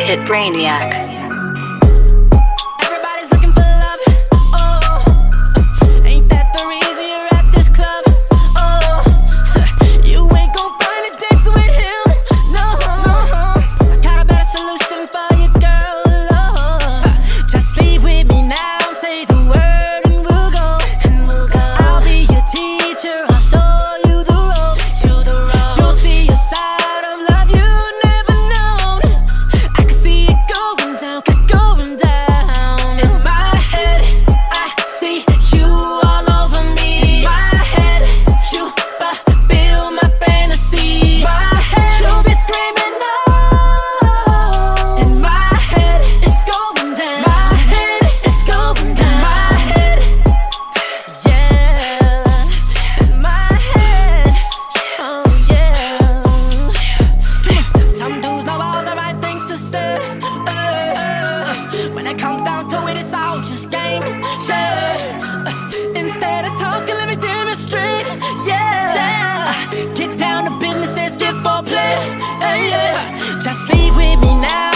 hit Brainiac. Everybody's looking for love. Oh, ain't that the reason you're at this club? Oh, you ain't gon' find a dance with him. No, I got a better solution for you, girl. Oh, just leave with me now. Say the word and we'll go. I'll be your teacher. I'll show you the ropes. You'll see a side of love you never known. I can see it going down, going down. In my head, I see you all over me. My head, you fulfill my fantasy. My head, you'll be screaming no. In my head, it's going down. My head, it's going down. My head, yeah. In my head, oh yeah. Some dudes know all the right things to say. When it comes down to it, it's all just game. Instead of talking, let me demonstrate. Yeah. Get down to business, let's get foreplay. Yeah. Just leave with me now.